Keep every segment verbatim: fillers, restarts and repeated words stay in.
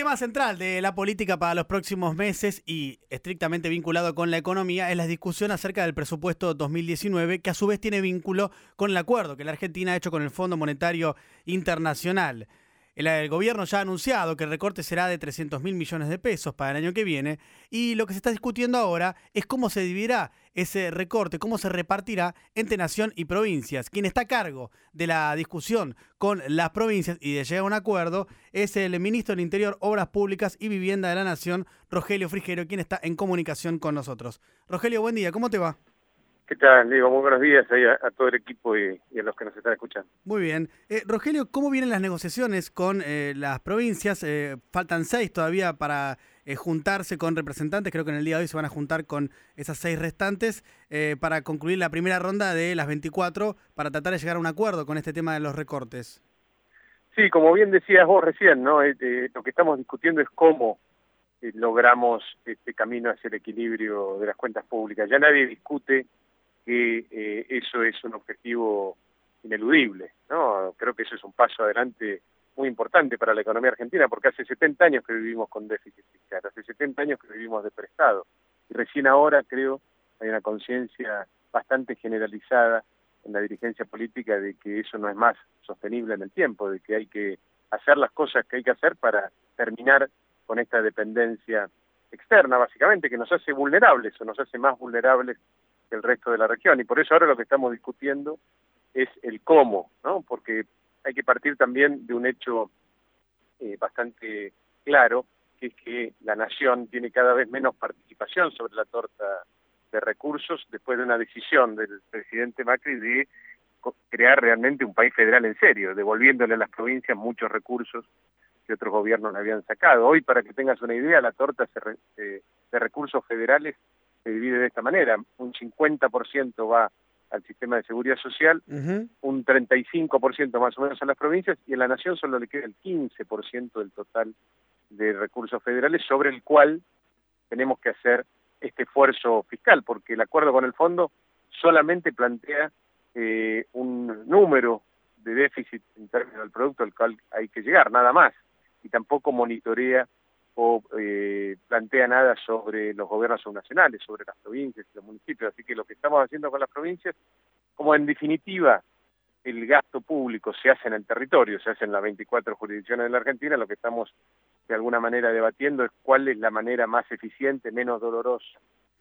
tema central de la política para los próximos meses y estrictamente vinculado con la economía es la discusión acerca del presupuesto dos mil diecinueve, que a su vez tiene vínculo con el acuerdo que la Argentina ha hecho con el Fondo Monetario Internacional. El, el gobierno ya ha anunciado que el recorte será de trescientos mil millones de pesos para el año que viene, y lo que se está discutiendo ahora es cómo se dividirá ese recorte, cómo se repartirá entre nación y provincias. Quien está a cargo de la discusión con las provincias y de llegar a un acuerdo es el ministro del Interior, Obras Públicas y Vivienda de la Nación, Rogelio Frigerio, quien está en comunicación con nosotros. Rogelio, buen día, ¿cómo te va? ¿Qué tal, Diego? Muy buenos días ahí a, a todo el equipo y, y a los que nos están escuchando. Muy bien. Eh, Rogelio, ¿cómo vienen las negociaciones con eh, las provincias? Eh, faltan seis todavía para eh, juntarse con representantes. Creo que en el día de hoy se van a juntar con esas seis restantes eh, para concluir la primera ronda de las veinticuatro para tratar de llegar a un acuerdo con este tema de los recortes. Sí, como bien decías vos recién, ¿no? Eh, eh, lo que estamos discutiendo es cómo eh, logramos este camino hacia el equilibrio de las cuentas públicas. Ya nadie discute que eh, eso es un objetivo ineludible, ¿no? Creo que eso es un paso adelante muy importante para la economía argentina, porque hace setenta años que vivimos con déficit fiscal, hace setenta años que vivimos de prestado, y recién ahora, creo, hay una conciencia bastante generalizada en la dirigencia política de que eso no es más sostenible en el tiempo, de que hay que hacer las cosas que hay que hacer para terminar con esta dependencia externa, básicamente, que nos hace vulnerables o nos hace más vulnerables que el resto de la región. Y por eso ahora lo que estamos discutiendo es el cómo, ¿no? Porque hay que partir también de un hecho eh, bastante claro, que es que la nación tiene cada vez menos participación sobre la torta de recursos después de una decisión del presidente Macri de crear realmente un país federal en serio, devolviéndole a las provincias muchos recursos que otros gobiernos le habían sacado. Hoy, para que tengas una idea, la torta se re, eh, de recursos federales se divide de esta manera: un cincuenta por ciento va al sistema de seguridad social, uh-huh. un treinta y cinco por ciento más o menos a las provincias, y a la nación solo le queda el quince por ciento del total de recursos federales, sobre el cual tenemos que hacer este esfuerzo fiscal, porque el acuerdo con el fondo solamente plantea eh, un número de déficit en términos del producto al cual hay que llegar, nada más, y tampoco monitorea o eh, plantea nada sobre los gobiernos subnacionales, sobre las provincias y los municipios. Así que lo que estamos haciendo con las provincias, como en definitiva el gasto público se hace en el territorio, se hace en las veinticuatro jurisdicciones de la Argentina, lo que estamos de alguna manera debatiendo es cuál es la manera más eficiente, menos dolorosa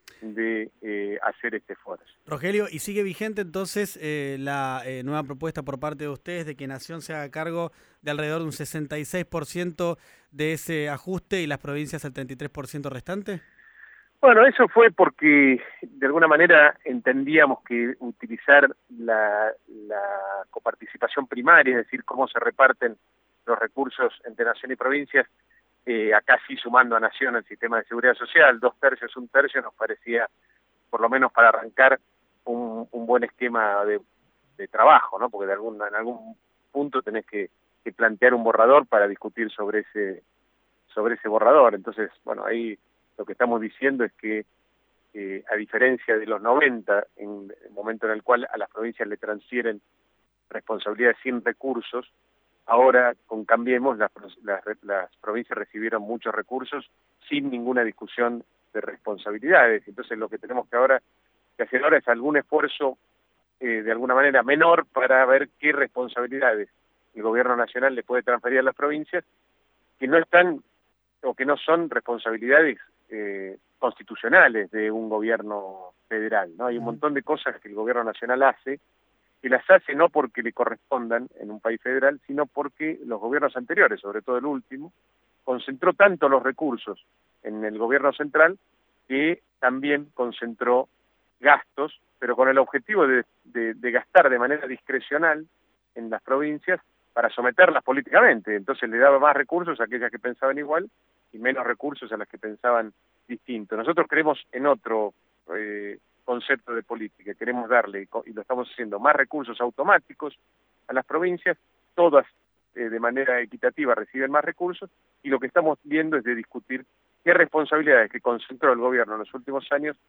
de eh, hacer este esfuerzo. Rogelio, ¿y sigue vigente entonces eh, la eh, nueva propuesta por parte de ustedes de que Nación se haga cargo de alrededor de un sesenta y seis por ciento de ese ajuste y las provincias el treinta y tres por ciento restante? Bueno, eso fue porque de alguna manera entendíamos que utilizar la, la coparticipación primaria, es decir, cómo se reparten los recursos entre Nación y provincias, eh, acá sí sumando a Nación el sistema de seguridad social, dos tercios, un tercio, nos parecía, por lo menos para arrancar, un, un buen esquema de, de trabajo, ¿no? Porque de algún, en algún punto tenés que, que plantear un borrador para discutir sobre ese, sobre ese borrador. Entonces, bueno, ahí lo que estamos diciendo es que, eh, a diferencia de los noventa, en el momento en el cual a las provincias le transfieren responsabilidades sin recursos, ahora con Cambiemos las, las, las provincias recibieron muchos recursos sin ninguna discusión de responsabilidades. Entonces lo que tenemos que ahora que hacer ahora es algún esfuerzo eh, de alguna manera menor para ver qué responsabilidades el gobierno nacional le puede transferir a las provincias que no están o que no son responsabilidades eh, constitucionales de un gobierno federal, ¿no? Hay un montón de cosas que el gobierno nacional hace, que las hace no porque le correspondan en un país federal, sino porque los gobiernos anteriores, sobre todo el último, concentró tanto los recursos en el gobierno central que también concentró gastos, pero con el objetivo de, de, de gastar de manera discrecional en las provincias para someterlas políticamente. Entonces le daba más recursos a aquellas que pensaban igual y menos recursos a las que pensaban distinto. Nosotros creemos en otro eh, concepto de política, queremos darle, y lo estamos haciendo, más recursos automáticos a las provincias, todas eh, de manera equitativa reciben más recursos, y lo que estamos viendo es de discutir qué responsabilidades que concentró el gobierno en los últimos años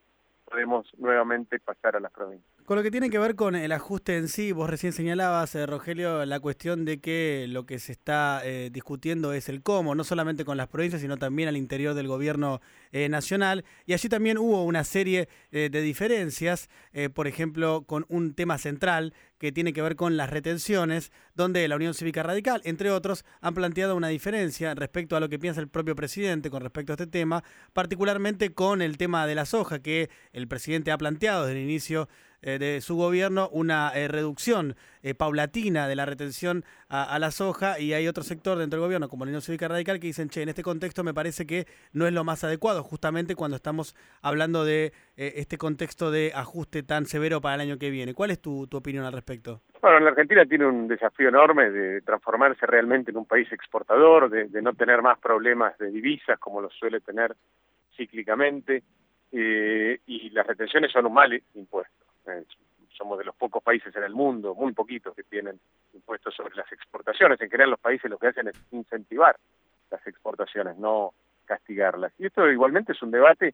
podemos nuevamente pasar a las provincias. Con lo que tiene que ver con el ajuste en sí, vos recién señalabas, eh, Rogelio, la cuestión de que lo que se está eh, discutiendo es el cómo, no solamente con las provincias, sino también al interior del gobierno eh, nacional. Y allí también hubo una serie eh, de diferencias, eh, por ejemplo, con un tema central que tiene que ver con las retenciones, donde la Unión Cívica Radical, entre otros, han planteado una diferencia respecto a lo que piensa el propio presidente con respecto a este tema, particularmente con el tema de la soja, que el presidente ha planteado desde el inicio eh, de su gobierno una eh, reducción eh, paulatina de la retención a, a la soja, y hay otro sector dentro del gobierno, como la Unión Cívica Radical, que dicen, che, en este contexto me parece que no es lo más adecuado, justamente cuando estamos hablando de eh, este contexto de ajuste tan severo para el año que viene. ¿Cuál es tu, tu opinión al respecto? Bueno, la Argentina tiene un desafío enorme de transformarse realmente en un país exportador, de, de no tener más problemas de divisas como los suele tener cíclicamente, eh, y las retenciones son un mal impuesto. Eh, somos de los pocos países en el mundo, muy poquitos, que tienen impuestos sobre las exportaciones. En general los países lo que hacen es incentivar las exportaciones, no castigarlas. Y esto igualmente es un debate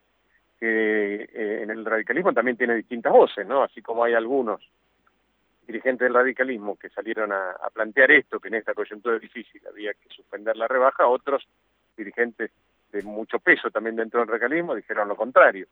que eh, en el radicalismo también tiene distintas voces, ¿no? Así como hay algunos dirigentes del radicalismo que salieron a, a plantear esto, que en esta coyuntura difícil había que suspender la rebaja, otros dirigentes de mucho peso también dentro del radicalismo dijeron lo contrario.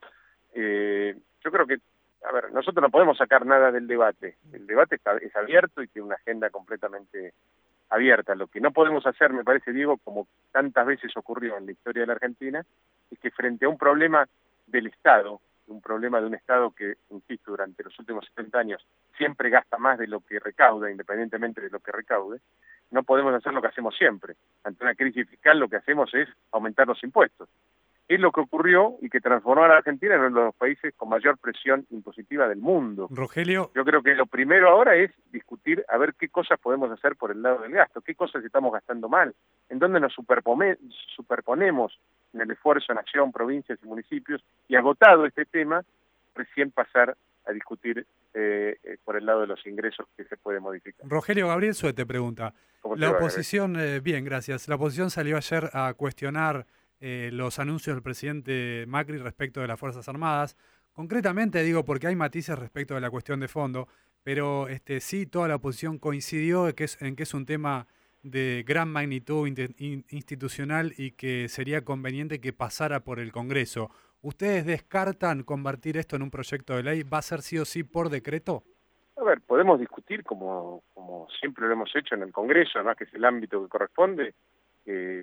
Eh, yo creo que, a ver, nosotros no podemos sacar nada del debate. El debate está, es abierto y tiene una agenda completamente abierta. Lo que no podemos hacer, me parece, Diego, como tantas veces ocurrió en la historia de la Argentina, es que frente a un problema del Estado, un problema de un Estado que, insisto, durante los últimos setenta años siempre gasta más de lo que recauda, independientemente de lo que recaude, no podemos hacer lo que hacemos siempre. Ante una crisis fiscal lo que hacemos es aumentar los impuestos. Es lo que ocurrió y que transformó a la Argentina en uno de los países con mayor presión impositiva del mundo. Rogelio. Yo creo que lo primero ahora es discutir a ver qué cosas podemos hacer por el lado del gasto, qué cosas estamos gastando mal, en dónde nos superpone, superponemos en el esfuerzo en acción, provincias y municipios, y agotado este tema, recién pasar a discutir eh, eh, por el lado de los ingresos que se puede modificar. Rogelio, Gabriel Sué te pregunta. La oposición, eh, bien, gracias. La oposición salió ayer a cuestionar eh, los anuncios del presidente Macri respecto de las Fuerzas Armadas. Concretamente digo porque hay matices respecto de la cuestión de fondo, pero este, sí toda la oposición coincidió en que es, en que es un tema de gran magnitud institucional y que sería conveniente que pasara por el Congreso. ¿Ustedes descartan convertir esto en un proyecto de ley? ¿Va a ser sí o sí por decreto? A ver, podemos discutir, como, como siempre lo hemos hecho en el Congreso, además que es el ámbito que corresponde, eh,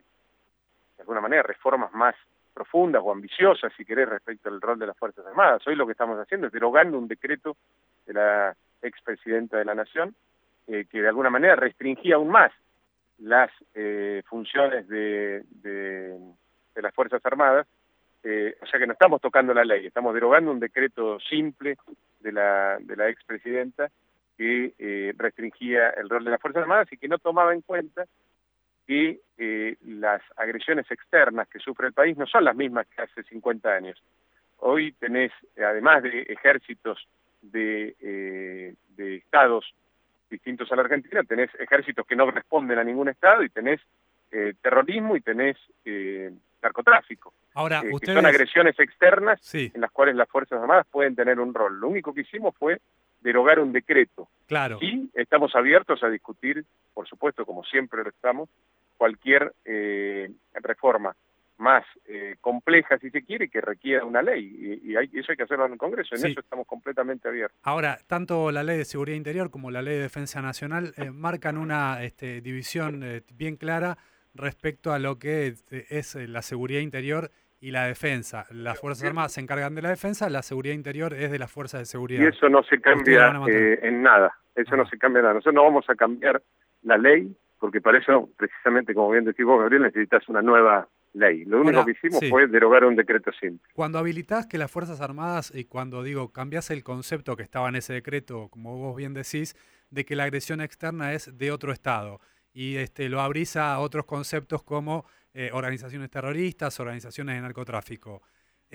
de alguna manera reformas más profundas o ambiciosas, si querés, respecto al rol de las Fuerzas Armadas. Hoy lo que estamos haciendo es derogando un decreto de la expresidenta de la Nación, eh, que de alguna manera restringía aún más las eh, funciones de, de, de las Fuerzas Armadas, eh, o sea que no estamos tocando la ley, estamos derogando un decreto simple de la, de la expresidenta que eh, restringía el rol de las Fuerzas Armadas y que no tomaba en cuenta que eh, las agresiones externas que sufre el país no son las mismas que hace cincuenta años. Hoy tenés, además de ejércitos de, eh, de estados distintos a la Argentina, tenés ejércitos que no responden a ningún estado y tenés eh, terrorismo y tenés eh, narcotráfico. Ahora, eh, ustedes... que son agresiones externas sí. en las cuales las Fuerzas Armadas pueden tener un rol. Lo único que hicimos fue derogar un decreto. Claro. Y estamos abiertos a discutir, por supuesto, como siempre lo estamos, cualquier eh, reforma más eh, compleja, si se quiere, que requiera una ley, y, y hay, eso hay que hacerlo en el Congreso, en sí. eso estamos completamente abiertos. Ahora, tanto la Ley de Seguridad Interior como la Ley de Defensa Nacional eh, marcan una este, división eh, bien clara respecto a lo que eh, es la seguridad interior y la defensa. Las Fuerzas Armadas se encargan de la defensa, la seguridad interior es de las fuerzas de seguridad. Y eso no se cambia eh, en nada, eso ah. no se cambia en nada. Nosotros no vamos a cambiar la ley, porque para eso, precisamente, como bien decís vos, Gabriel, necesitas una nueva ley. Lo único Ahora, que hicimos sí. fue derogar un decreto simple. Cuando habilitás que las Fuerzas Armadas, y cuando digo, cambiás el concepto que estaba en ese decreto, como vos bien decís, de que la agresión externa es de otro Estado, y este, lo abrís a otros conceptos como eh, organizaciones terroristas, organizaciones de narcotráfico.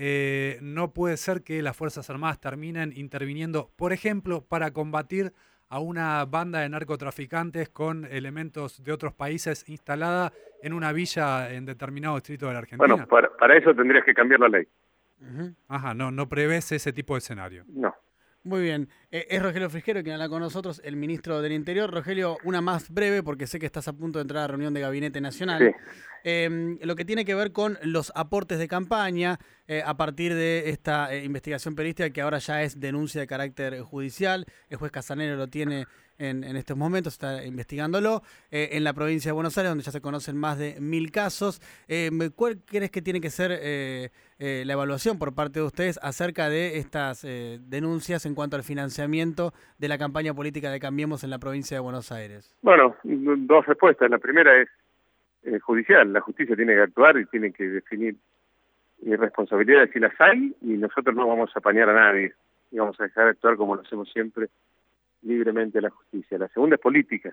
Eh, no puede ser que las Fuerzas Armadas terminen interviniendo, por ejemplo, para combatir a una banda de narcotraficantes con elementos de otros países instalada en una villa en determinado distrito de la Argentina. Bueno, para, para eso tendrías que cambiar la ley. Uh-huh. Ajá, no, no prevés ese tipo de escenario. No. Muy bien. Eh, es Rogelio Frigerio quien habla con nosotros, el ministro del Interior. Rogelio, una más breve, porque sé que estás a punto de entrar a la reunión de Gabinete Nacional. Sí. Eh, lo que tiene que ver con los aportes de campaña eh, a partir de esta eh, investigación periodística que ahora ya es denuncia de carácter judicial. El juez Casanero lo tiene en, en estos momentos, está investigándolo. Eh, en la provincia de Buenos Aires, donde ya se conocen más de mil casos. Eh, ¿Cuál crees que tiene que ser eh, eh, la evaluación por parte de ustedes acerca de estas eh, denuncias en cuanto al financiamiento de la campaña política de Cambiemos en la provincia de Buenos Aires? Bueno, dos respuestas. La primera es eh, judicial. La justicia tiene que actuar y tiene que definir eh, responsabilidades si las hay, y nosotros no vamos a apañar a nadie y vamos a dejar actuar como lo hacemos siempre, libremente, la justicia. La segunda es política.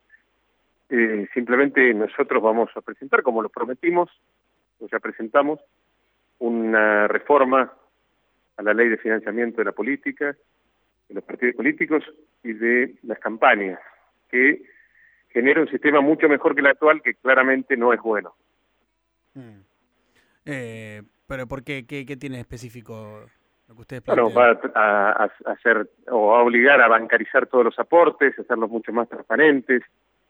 Eh, simplemente nosotros vamos a presentar, como lo prometimos, o ya presentamos, una reforma a la ley de financiamiento de la política, de los partidos políticos y de las campañas, que genera un sistema mucho mejor que el actual, que claramente no es bueno. Hmm. Eh, pero ¿por qué? ¿Qué, qué tiene específico lo que ustedes plantean? Bueno, va a, a, a hacer o a obligar a bancarizar todos los aportes, a hacerlos mucho más transparentes,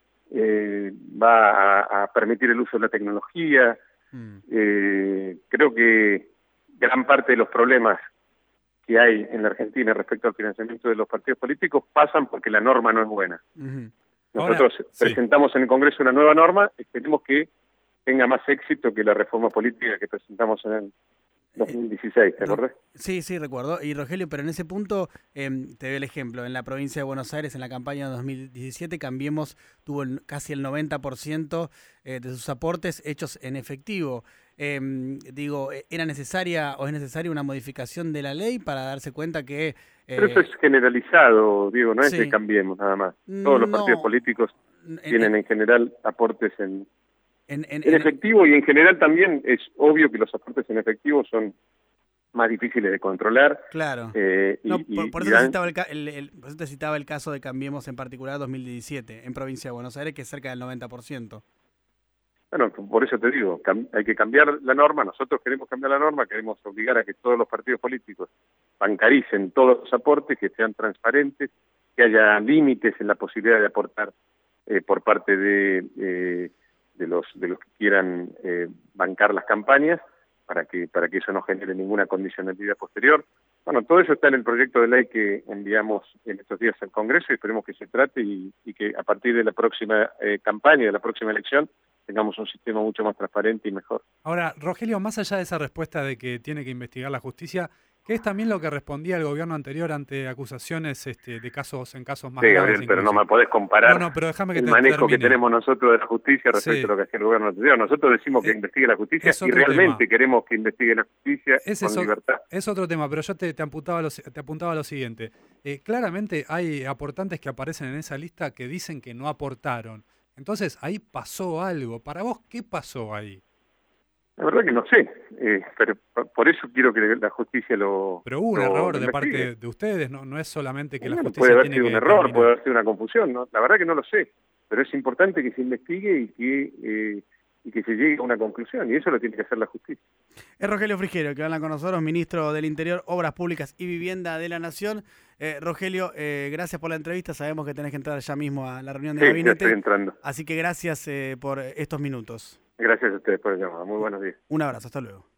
eh, va a, a permitir el uso de la tecnología. Hmm. Eh, creo que gran parte de los problemas que hay en la Argentina respecto al financiamiento de los partidos políticos pasan porque la norma no es buena. Uh-huh. Nosotros Ahora, presentamos sí. en el Congreso una nueva norma, esperemos que tenga más éxito que la reforma política que presentamos en el dos mil dieciséis, ¿te acordás? Sí, sí, recuerdo. Y Rogelio, pero en ese punto, eh, te doy el ejemplo, en la provincia de Buenos Aires, en la campaña de dos mil diecisiete, Cambiemos tuvo el, casi el noventa por ciento eh, de sus aportes hechos en efectivo. Eh, digo, ¿era necesaria o es necesaria una modificación de la ley para darse cuenta que... Eh, pero eso es generalizado, Diego, no es sí. que Cambiemos nada más. Todos los no, partidos políticos en, tienen en general aportes en... En, en, en efectivo, y en general también es obvio que los aportes en efectivo son más difíciles de controlar. Claro. Eh, y, no, por, y, por, eso y citaba el, el, el, por eso te citaba el caso de Cambiemos en particular dos mil diecisiete, en provincia de Buenos Aires, que es cerca del noventa por ciento. Bueno, por eso te digo, hay que cambiar la norma. Nosotros queremos cambiar la norma, queremos obligar a que todos los partidos políticos bancaricen todos los aportes, que sean transparentes, que haya límites en la posibilidad de aportar eh, por parte de... Eh, de los de los que quieran eh, bancar las campañas, para que para que eso no genere ninguna condicionalidad posterior. Bueno, todo eso está en el proyecto de ley que enviamos en estos días al Congreso, y esperemos que se trate y, y que a partir de la próxima eh, campaña, de la próxima elección, tengamos un sistema mucho más transparente y mejor. Ahora, Rogelio, más allá de esa respuesta de que tiene que investigar la justicia, ¿qué es también lo que respondía el gobierno anterior ante acusaciones este, de casos en casos más sí, graves? Gabriel, pero no me podés comparar no, no, pero déjame que el te manejo termine. que tenemos nosotros de la justicia respecto sí. a lo que hacía el gobierno anterior. Nosotros decimos que eh, investigue la justicia y realmente tema. queremos que investigue la justicia Ese con es libertad. Es otro tema, pero yo te, te, apuntaba, lo, te apuntaba lo siguiente. Eh, claramente hay aportantes que aparecen en esa lista que dicen que no aportaron. Entonces, ahí pasó algo. Para vos, ¿qué pasó ahí? La verdad que no sé, eh, pero por eso quiero que la justicia lo Pero hubo un lo, error lo de investigue. parte de ustedes, no no es solamente que bueno, la justicia puede haber tiene sido que un error, determinar. puede haber sido una confusión, ¿no? La verdad que no lo sé, pero es importante que se investigue y que eh, y que se llegue a una conclusión, y eso lo tiene que hacer la justicia. Es Rogelio Frigerio, que habla con nosotros, ministro del Interior, Obras Públicas y Vivienda de la Nación. Eh, Rogelio, eh, gracias por la entrevista, sabemos que tenés que entrar ya mismo a la reunión de sí, gabinete. Ya estoy entrando. Así que gracias eh, por estos minutos. Gracias a ustedes por el llamado, muy buenos días. Un abrazo, hasta luego.